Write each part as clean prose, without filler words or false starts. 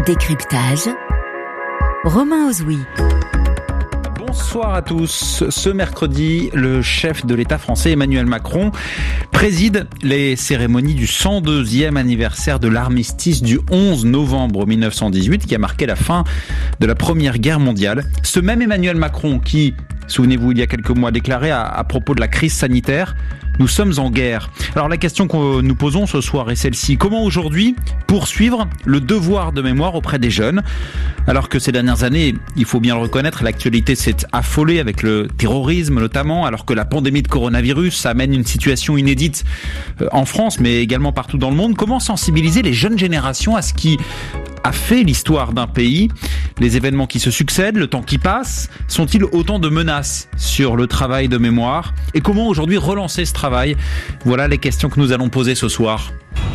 Décryptage, Romain Ozoui. Bonsoir à tous. Ce mercredi, le chef de l'État français Emmanuel Macron préside les cérémonies du 102e anniversaire de l'armistice du 11 novembre 1918 qui a marqué la fin de la Première Guerre mondiale. Ce même Emmanuel Macron qui, souvenez-vous, il y a quelques mois, déclarait à propos de la crise sanitaire: nous sommes en guerre. Alors la question que nous posons ce soir est celle-ci: comment aujourd'hui poursuivre le devoir de mémoire auprès des jeunes, alors que ces dernières années, il faut bien le reconnaître, l'actualité s'est affolée avec le terrorisme notamment, alors que la pandémie de coronavirus amène une situation inédite en France mais également partout dans le monde. Comment sensibiliser les jeunes générations à ce qui a fait l'histoire d'un pays? Les événements qui se succèdent, le temps qui passe, sont-ils autant de menaces sur le travail de mémoire? Et comment aujourd'hui relancer ce travail? Voilà les questions que nous allons poser ce soir.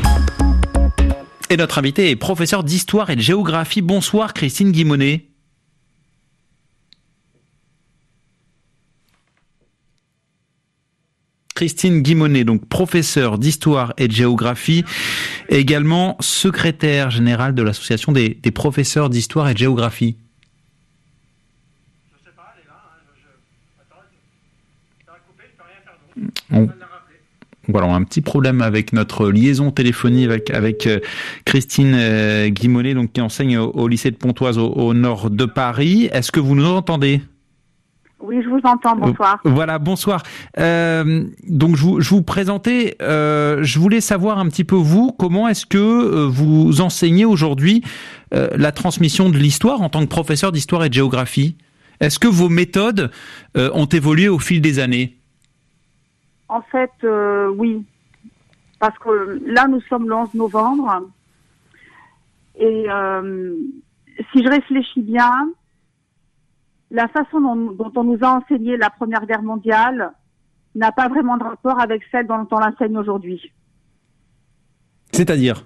Et notre invité est professeur d'histoire et de géographie. Bonsoir Christine Guimonet. Christine Guimonet, donc professeure d'histoire et de géographie, et également secrétaire générale de l'association des professeurs d'histoire et de géographie. Je sais pas, elle est là. Attends, ça va couper, je peux rien faire d'autre. Voilà, on a un petit problème avec notre liaison téléphonique avec Christine Guimonet, donc qui enseigne au lycée de Pontoise au nord de Paris. Est-ce que vous nous entendez ? Oui, je vous entends, bonsoir. Voilà, bonsoir. Donc je vous présentais, je voulais savoir un petit peu vous, comment est-ce que vous enseignez aujourd'hui la transmission de l'histoire en tant que professeur d'histoire et de géographie? Est-ce que vos méthodes ont évolué au fil des années? En fait, oui. Parce que là, nous sommes le 11 novembre. Et si je réfléchis bien, la façon dont on nous a enseigné la Première Guerre mondiale n'a pas vraiment de rapport avec celle dont on l'enseigne aujourd'hui. C'est-à-dire ?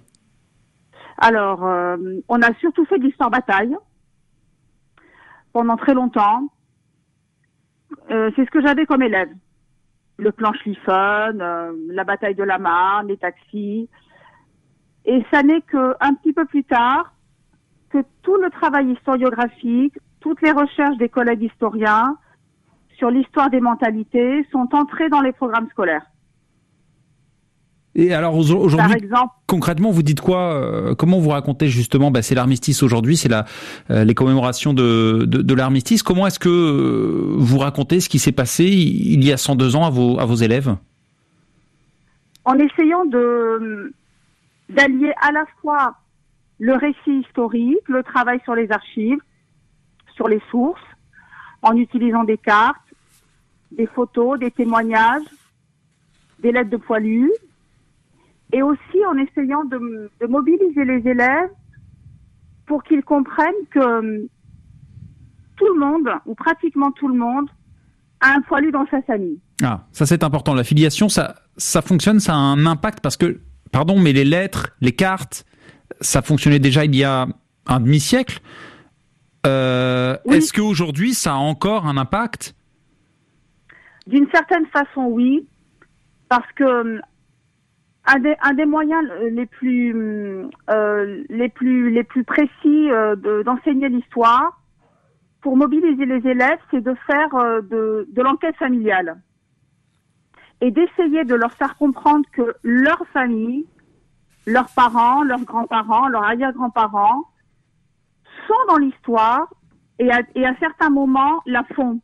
Alors, on a surtout fait de l'histoire-bataille pendant très longtemps. C'est ce que j'avais comme élève. Le plan Schlieffen, la bataille de la Marne, les taxis. Et ça n'est qu'un petit peu plus tard que tout le travail historiographique, toutes les recherches des collègues historiens sur l'histoire des mentalités sont entrées dans les programmes scolaires. Et alors aujourd'hui, par exemple, concrètement, vous dites quoi? Comment vous racontez justement? C'est l'armistice aujourd'hui, c'est les commémorations de l'armistice. Comment est-ce que vous racontez ce qui s'est passé il y a 102 ans à vos élèves? En essayant d'allier à la fois le récit historique, le travail sur les archives, sur les sources, en utilisant des cartes, des photos, des témoignages, des lettres de poilus, et aussi en essayant de mobiliser les élèves pour qu'ils comprennent que tout le monde, ou pratiquement tout le monde, a un poilu dans sa famille. Ah, ça c'est important. La filiation, ça fonctionne, ça a un impact parce que, pardon, mais les lettres, les cartes, ça fonctionnait déjà il y a un demi-siècle. Oui. Est-ce qu'aujourd'hui, ça a encore un impact? D'une certaine façon, oui, parce que un des moyens les plus précis d'enseigner l'histoire pour mobiliser les élèves, c'est de faire de l'enquête familiale et d'essayer de leur faire comprendre que leur famille, leurs parents, leurs grands-parents, leurs arrière-grands-parents sont dans l'histoire et à certains moments la font.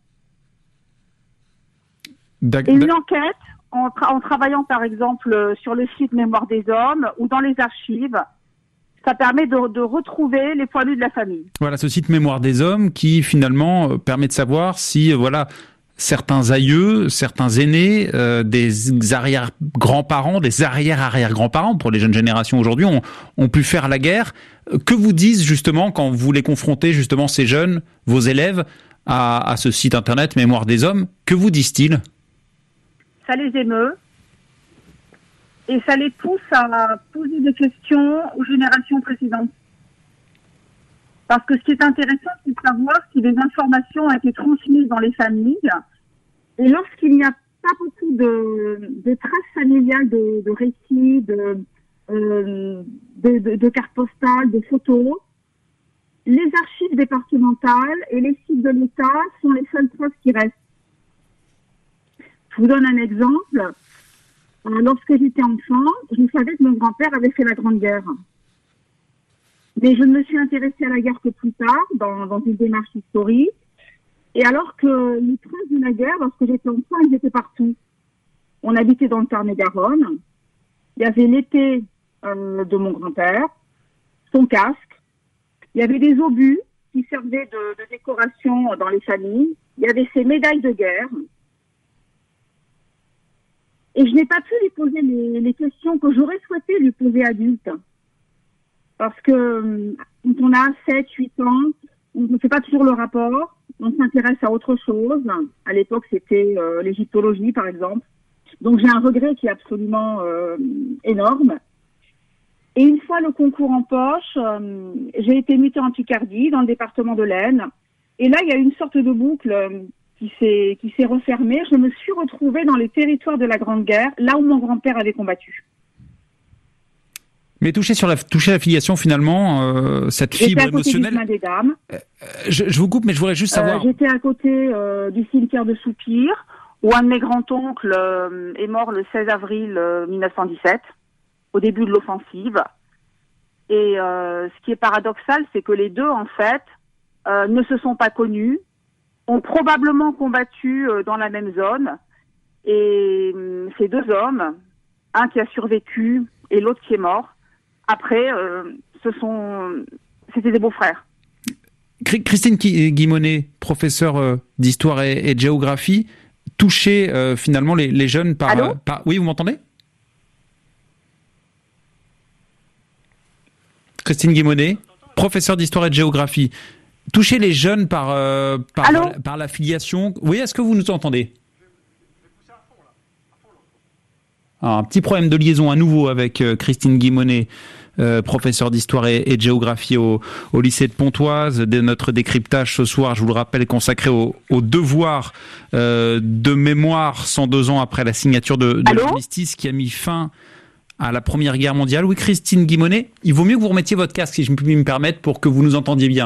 Et une enquête, en travaillant par exemple sur le site Mémoire des Hommes ou dans les archives, ça permet de retrouver les poilus de la famille. Voilà, ce site Mémoire des Hommes qui finalement permet de savoir si certains aïeux, certains aînés, des arrière-grands-parents, des arrière-arrière-grands-parents pour les jeunes générations aujourd'hui ont pu faire la guerre. Que vous disent justement quand vous les confrontez justement ces jeunes, vos élèves, à ce site internet Mémoire des Hommes? Que vous disent-ils? Ça les émeut et ça les pousse à poser des questions aux générations précédentes. Parce que ce qui est intéressant, c'est de savoir si des informations ont été transmises dans les familles. Et lorsqu'il n'y a pas beaucoup de traces familiales, de récits, de cartes postales, de photos, les archives départementales et les sites de l'État sont les seules preuves qui restent. Je vous donne un exemple. Lorsque j'étais enfant, je savais que mon grand-père avait fait la Grande Guerre. Mais je ne me suis intéressée à la guerre que plus tard, dans une démarche historique. Et alors que les traces de la guerre, lorsque j'étais enfant, elles étaient partout. On habitait dans le Tarn-et-Garonne. Il y avait l'épée de mon grand-père, son casque. Il y avait des obus qui servaient de décoration dans les familles. Il y avait ses médailles de guerre. Et je n'ai pas pu lui poser les questions que j'aurais souhaité lui poser adulte. Parce que quand on a 7, 8 ans, on ne fait pas toujours le rapport. On s'intéresse à autre chose. À l'époque, c'était l'égyptologie, par exemple. Donc, j'ai un regret qui est absolument énorme. Et une fois le concours en poche, j'ai été mutée en Picardie, dans le département de l'Aisne. Et là, il y a une sorte de boucle qui s'est refermée. Je me suis retrouvée dans les territoires de la Grande Guerre, là où mon grand-père avait combattu. Mais toucher à la filiation, finalement, cette fibre émotionnelle. J'étais à côté du chemin des Dames. Je vous coupe, mais je voudrais juste savoir. J'étais à côté du cimetière de Soupir, où un de mes grands-oncles est mort le 16 avril 1917, au début de l'offensive. Et ce qui est paradoxal, c'est que les deux, en fait, ne se sont pas connus, ont probablement combattu dans la même zone. Et ces deux hommes, un qui a survécu et l'autre qui est mort, après, c'était des beaux-frères. Christine Guimonet, professeure d'histoire et de géographie, toucher finalement les jeunes par... Oui, vous m'entendez ? Christine Guimonet, professeure d'histoire et de géographie. Toucher les jeunes par la filiation. Oui, est-ce que vous nous entendez ? Alors, un petit problème de liaison à nouveau avec Christine Guimonet, professeure d'histoire et de géographie au lycée de Pontoise. Notre décryptage ce soir, je vous le rappelle, est consacré au devoir de mémoire 102 ans après la signature de l'armistice qui a mis fin à la Première Guerre mondiale. Oui, Christine Guimonet, il vaut mieux que vous remettiez votre casque, si je puis me permettre, pour que vous nous entendiez bien.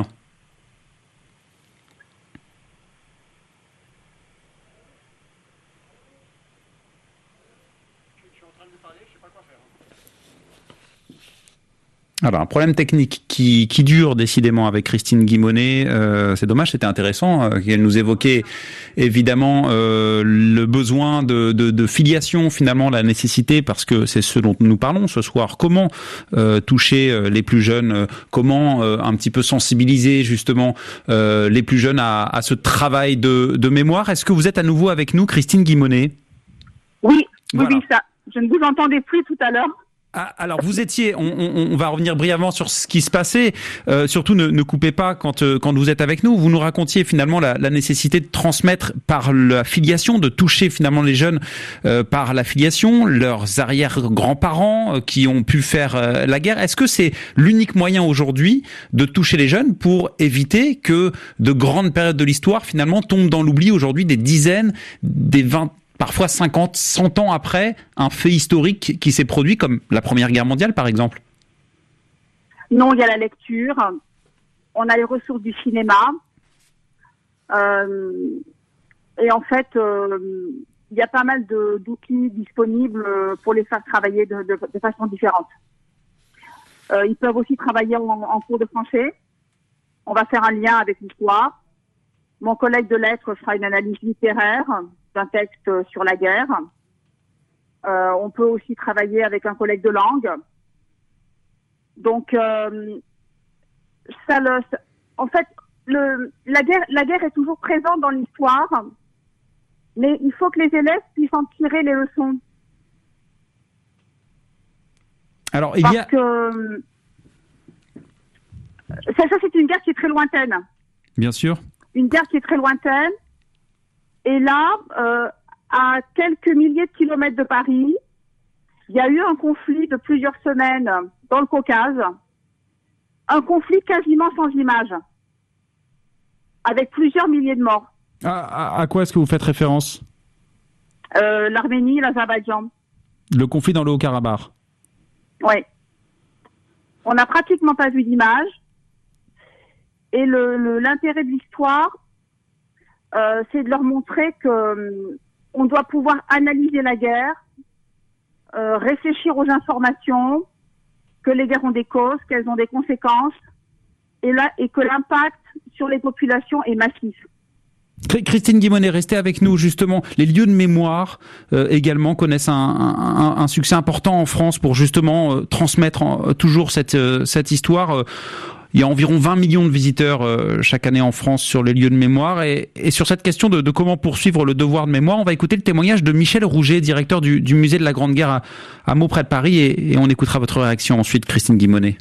Alors, un problème technique qui dure décidément avec Christine Guimonet. C'est dommage, c'était intéressant qu'elle nous évoquait évidemment le besoin de filiation, finalement, la nécessité, parce que c'est ce dont nous parlons ce soir. Comment toucher les plus jeunes, comment un petit peu sensibiliser justement les plus jeunes à ce travail de mémoire. Est-ce que vous êtes à nouveau avec nous, Christine Guimonet ? Oui, voilà. Oui, ça. Je ne vous entendais plus tout à l'heure. Ah, alors vous étiez, on va revenir brièvement sur ce qui se passait. Surtout ne coupez pas quand vous êtes avec nous. Vous nous racontiez finalement la nécessité de transmettre par la filiation, de toucher finalement les jeunes par la filiation, leurs arrière-grands-parents qui ont pu faire la guerre. Est-ce que c'est l'unique moyen aujourd'hui de toucher les jeunes pour éviter que de grandes périodes de l'histoire finalement tombent dans l'oubli aujourd'hui, des dizaines, des 20, parfois 50, 100 ans après un fait historique qui s'est produit, comme la Première Guerre mondiale, par exemple? Non, il y a la lecture, on a les ressources du cinéma, et en fait, il y a pas mal d'outils disponibles pour les faire travailler de façon différente. Ils peuvent aussi travailler en cours de français. On va faire un lien avec l'histoire. Mon collègue de lettres fera une analyse littéraire d'un texte sur la guerre. On peut aussi travailler avec un collègue de langue. Donc, en fait, la guerre est toujours présente dans l'histoire, mais il faut que les élèves puissent en tirer les leçons. Alors, Parce que ça, c'est une guerre qui est très lointaine. Bien sûr. Une guerre qui est très lointaine. Et là, à quelques milliers de kilomètres de Paris, il y a eu un conflit de plusieurs semaines dans le Caucase. Un conflit quasiment sans image, avec plusieurs milliers de morts. À quoi est-ce que vous faites référence ? L'Arménie, l'Azerbaïdjan. Le conflit dans le Haut-Karabakh. Oui. On n'a pratiquement pas vu d'image. Et l'intérêt de l'histoire, c'est de leur montrer que on doit pouvoir analyser la guerre, réfléchir aux informations, que les guerres ont des causes, qu'elles ont des conséquences, et que l'impact sur les populations est massif. Christine Guimonney, restez avec nous justement. Les lieux de mémoire également connaissent un succès important en France pour justement transmettre toujours cette histoire. Il y a environ 20 millions de visiteurs chaque année en France sur les lieux de mémoire. Et sur cette question de comment poursuivre le devoir de mémoire, on va écouter le témoignage de Michel Rouget, directeur du musée de la Grande Guerre à Meaux près de Paris. Et on écoutera votre réaction ensuite, Christine Guimonney.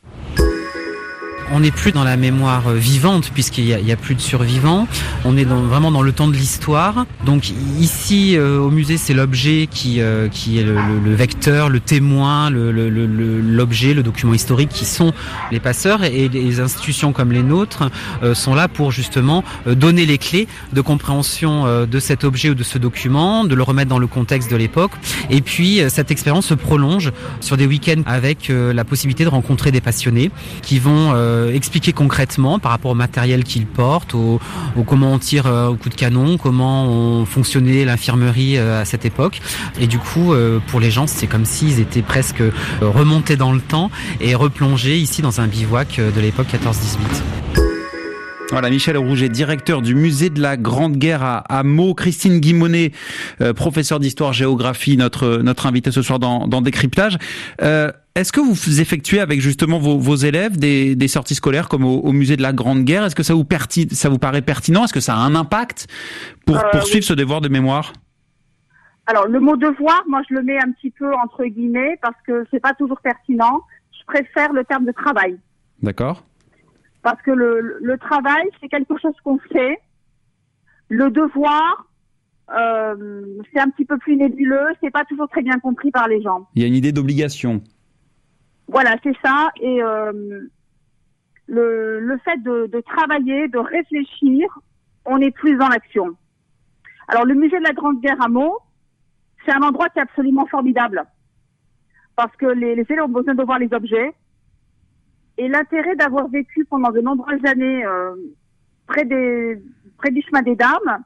On n'est plus dans la mémoire vivante puisqu'il y a plus de survivants. On est vraiment dans le temps de l'histoire. Donc ici au musée, c'est l'objet qui est le vecteur, le témoin, l'objet, le document historique qui sont les passeurs, et les institutions comme les nôtres sont là pour justement donner les clés de compréhension de cet objet ou de ce document, de le remettre dans le contexte de l'époque. Et puis cette expérience se prolonge sur des week-ends avec la possibilité de rencontrer des passionnés qui vont expliquer concrètement par rapport au matériel qu'ils portent, au comment on tire au coup de canon, comment on fonctionnait l'infirmerie à cette époque. Et du coup, pour les gens, c'est comme s'ils étaient presque remontés dans le temps et replongés ici dans un bivouac de l'époque 14-18. Voilà, Michel Rouget, directeur du musée de la Grande Guerre à Meaux. Christine Guimonney, professeure d'histoire-géographie, notre invitée ce soir dans Décryptage. Est-ce que vous effectuez avec justement vos élèves des sorties scolaires comme au musée de la Grande Guerre? Est-ce que ça vous paraît pertinent? Est-ce que ça a un impact pour poursuivre ce devoir de mémoire? Alors, le mot devoir, moi, je le mets un petit peu entre guillemets parce que c'est pas toujours pertinent. Je préfère le terme de travail. D'accord. Parce que le travail, c'est quelque chose qu'on fait. Le devoir, c'est un petit peu plus nébuleux. C'est pas toujours très bien compris par les gens. Il y a une idée d'obligation. Voilà, c'est ça. Et le fait de travailler, de réfléchir, on est plus dans l'action. Alors, le musée de la Grande Guerre à Meaux, c'est un endroit qui est absolument formidable. Parce que les élèves ont besoin de voir les objets. Et l'intérêt d'avoir vécu pendant de nombreuses années près du chemin des Dames,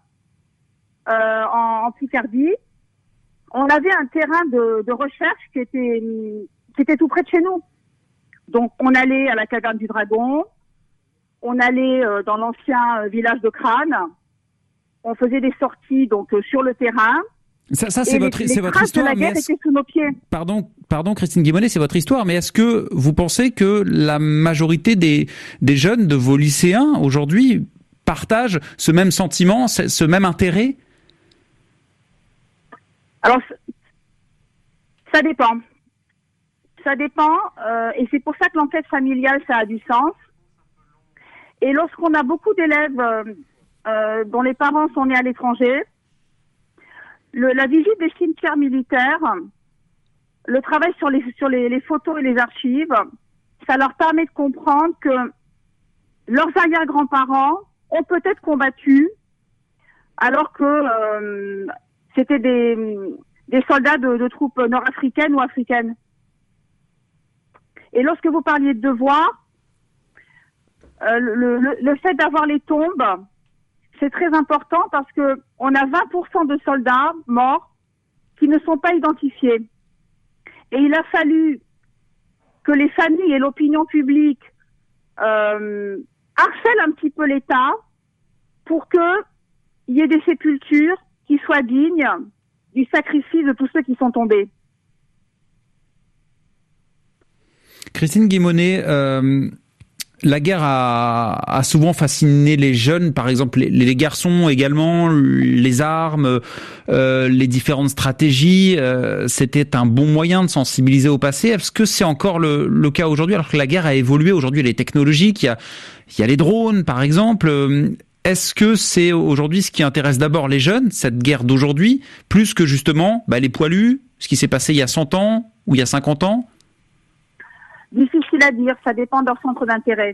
en Picardie, on avait un terrain de recherche qui était tout près de chez nous. Donc on allait à la caverne du Dragon, on allait dans l'ancien village de Crâne, on faisait des sorties donc sur le terrain. Ça c'est votre histoire. De la guerre étaient sous nos pieds. Pardon, Christine Guimonney, c'est votre histoire. Mais est-ce que vous pensez que la majorité des jeunes de vos lycéens aujourd'hui partagent ce même sentiment, ce même intérêt? Alors, ça dépend. Ça dépend, et c'est pour ça que l'enquête familiale, ça a du sens. Et lorsqu'on a beaucoup d'élèves dont les parents sont nés à l'étranger, la visite des cimetières militaires, le travail sur les photos et les archives, ça leur permet de comprendre que leurs arrière-grands-parents ont peut-être combattu alors que c'était des soldats de troupes nord-africaines ou africaines. Et lorsque vous parliez de devoir, le fait d'avoir les tombes, c'est très important parce que on a 20% de soldats morts qui ne sont pas identifiés. Et il a fallu que les familles et l'opinion publique harcèlent un petit peu l'État pour qu'il y ait des sépultures qui soient dignes du sacrifice de tous ceux qui sont tombés. Christine Guimonney, la guerre a souvent fasciné les jeunes, par exemple les garçons également, les armes, les différentes stratégies. C'était un bon moyen de sensibiliser au passé. Est-ce que c'est encore le cas aujourd'hui, alors que la guerre a évolué? Aujourd'hui, les technologiques, il y a les drones, par exemple. Est-ce que c'est aujourd'hui ce qui intéresse d'abord les jeunes, cette guerre d'aujourd'hui, plus que justement les poilus, ce qui s'est passé il y a 100 ans ou il y a 50 ans? Difficile à dire, ça dépend de leur centre d'intérêt.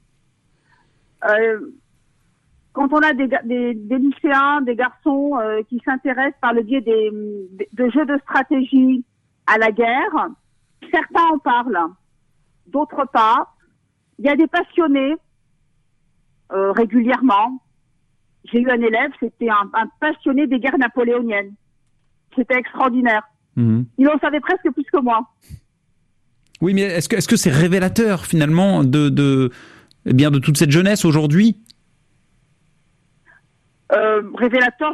Quand on a des lycéens, des garçons qui s'intéressent par le biais de jeux de stratégie à la guerre, certains en parlent, d'autres pas. Il y a des passionnés régulièrement. J'ai eu un élève, c'était un passionné des guerres napoléoniennes. C'était extraordinaire. Il en savait presque plus que moi. Oui, mais est-ce que c'est révélateur finalement de toute cette jeunesse aujourd'hui? Révélateur,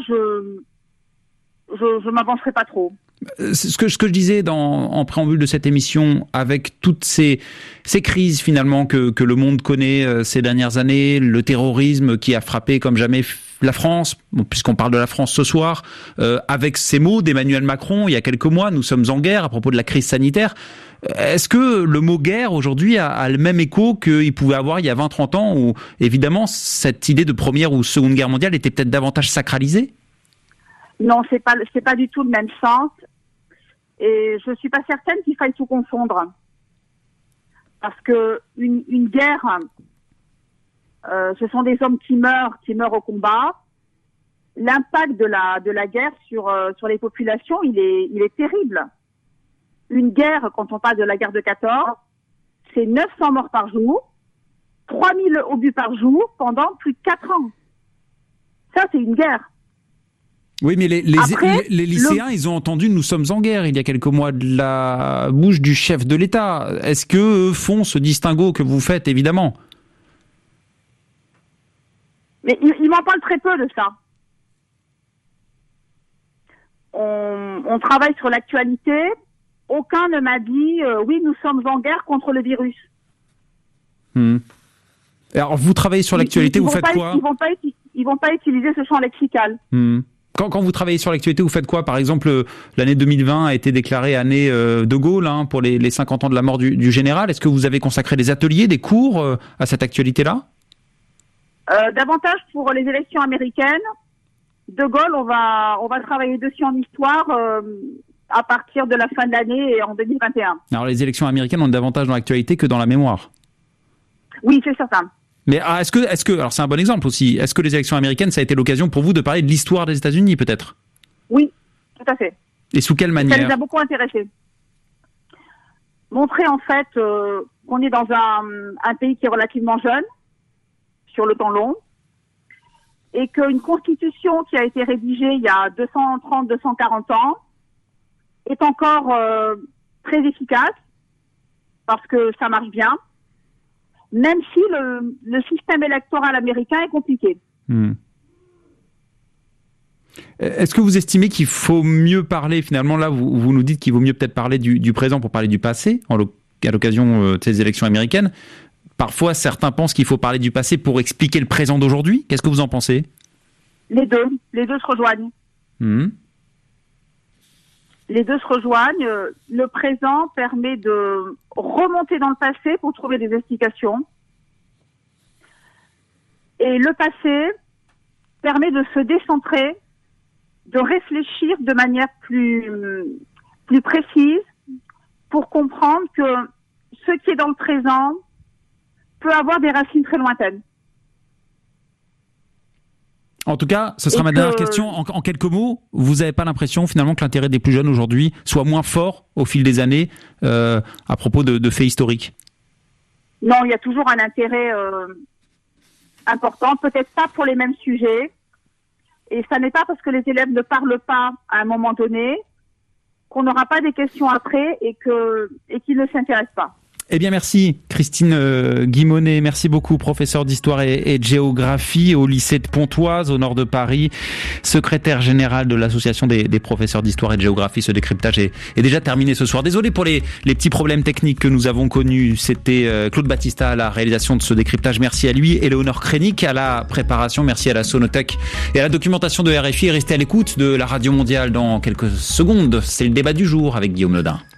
je m'avancerai pas trop. Ce que je disais en préambule de cette émission, avec toutes ces crises finalement que le monde connaît ces dernières années, le terrorisme qui a frappé comme jamais la France, puisqu'on parle de la France ce soir, avec ces mots d'Emmanuel Macron il y a quelques mois, nous sommes en guerre à propos de la crise sanitaire. Est-ce que le mot guerre aujourd'hui a le même écho qu'il pouvait avoir il y a 20-30 ans où évidemment cette idée de première ou seconde guerre mondiale était peut-être davantage sacralisée? Non, c'est pas du tout le même sens. Et je suis pas certaine qu'il faille tout confondre. Parce que une guerre, ce sont des hommes qui meurent au combat. L'impact de la guerre sur les populations, il est terrible. Une guerre, quand on parle de la guerre de 14, c'est 900 morts par jour, 3000 obus par jour pendant plus de 4 ans. Ça, c'est une guerre. Oui, mais les lycéens, ils ont entendu « Nous sommes en guerre » il y a quelques mois de la bouche du chef de l'État. Est-ce qu'eux font ce distinguo que vous faites, évidemment? Mais ils m'en parlent très peu de ça. On travaille sur l'actualité. Aucun ne m'a dit « Oui, nous sommes en guerre contre le virus ». Alors, vous travaillez sur l'actualité, vous faites quoi? Ils vont pas utiliser ce champ lexical. Quand vous travaillez sur l'actualité, vous faites quoi? Par exemple, l'année 2020 a été déclarée année de Gaulle pour les 50 ans de la mort du général. Est-ce que vous avez consacré des ateliers, des cours à cette actualité-là? Davantage pour les élections américaines. De Gaulle, on va travailler dessus en histoire à partir de la fin de l'année et en 2021. Alors les élections américaines ont davantage dans l'actualité que dans la mémoire. Oui, c'est certain. Mais est-ce que alors c'est un bon exemple aussi. Est-ce que les élections américaines, ça a été l'occasion pour vous de parler de l'histoire des États-Unis, peut-être? Oui, tout à fait. Et sous quelle manière? Ça les a beaucoup intéressés. Montrer en fait qu'on est dans un pays qui est relativement jeune, sur le temps long, et qu'une constitution qui a été rédigée il y a 230-240 ans est encore très efficace, parce que ça marche bien, même si le système électoral américain est compliqué. Est-ce que vous estimez qu'il faut mieux parler, finalement, là, vous nous dites qu'il vaut mieux peut-être parler du présent pour parler du passé, à l'occasion de ces élections américaines. Parfois, certains pensent qu'il faut parler du passé pour expliquer le présent d'aujourd'hui. Qu'est-ce que vous en pensez? Les deux se rejoignent. Les deux se rejoignent. Le présent permet de remonter dans le passé pour trouver des explications. Et le passé permet de se décentrer, de réfléchir de manière plus précise pour comprendre que ce qui est dans le présent peut avoir des racines très lointaines. En tout cas, ce sera ma dernière question. En quelques mots, vous n'avez pas l'impression finalement que l'intérêt des plus jeunes aujourd'hui soit moins fort au fil des années à propos de faits historiques? Non, il y a toujours un intérêt important, peut-être pas pour les mêmes sujets. Et ça n'est pas parce que les élèves ne parlent pas à un moment donné qu'on n'aura pas des questions après et qu'ils ne s'intéressent pas. Eh bien, merci Christine Guimonet, merci beaucoup, professeure d'histoire et de géographie au lycée de Pontoise, au nord de Paris, secrétaire générale de l'association des professeurs d'histoire et de géographie. Ce décryptage est déjà terminé ce soir. Désolé pour les petits problèmes techniques que nous avons connus. C'était Claude Battista à la réalisation de ce décryptage. Merci à lui. Éléonore Krenik à la préparation. Merci à la Sonothèque et à la documentation de RFI. Restez à l'écoute de la Radio Mondiale dans quelques secondes. C'est le débat du jour avec Guillaume Lodin.